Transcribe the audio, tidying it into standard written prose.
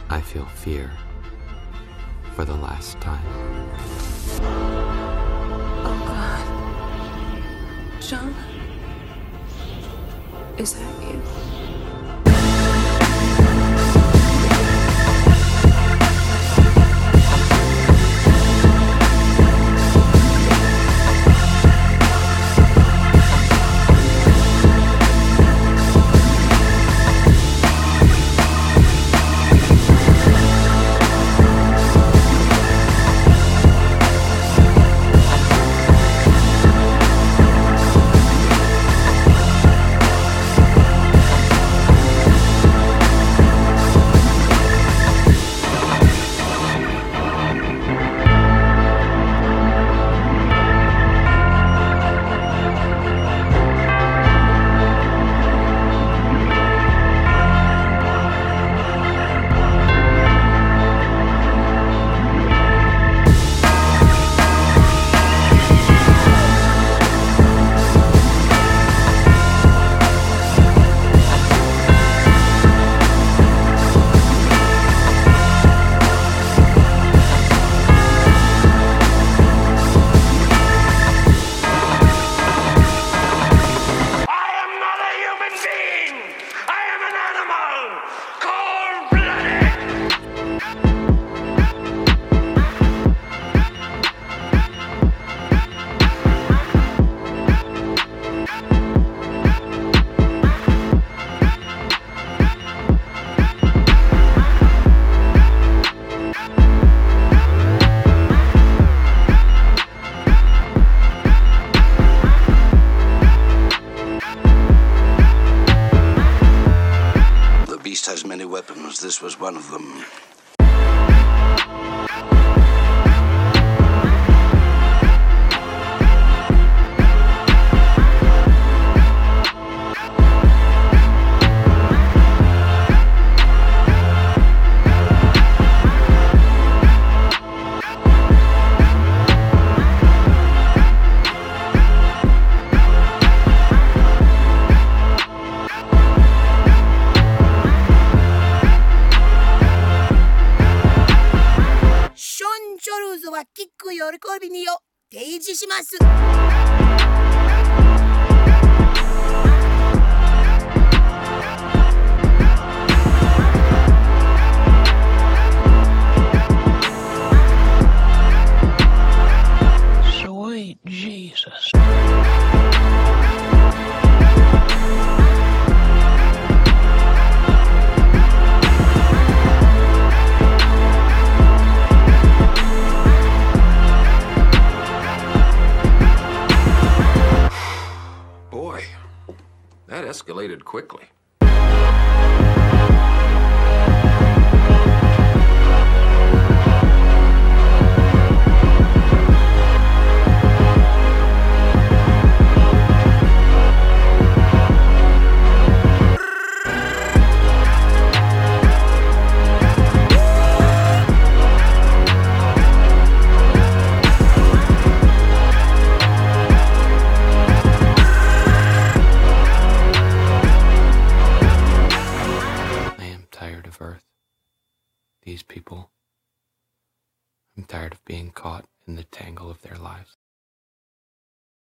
I feel fear for the last time. Oh, God. John? Is that you? Has many weapons. This was one of them. ショルズはキック喜びにを提示します。 Sweet Jesus. Boy, that escalated quickly. Of Earth. These people. I'm tired of being caught in the tangle of their lives.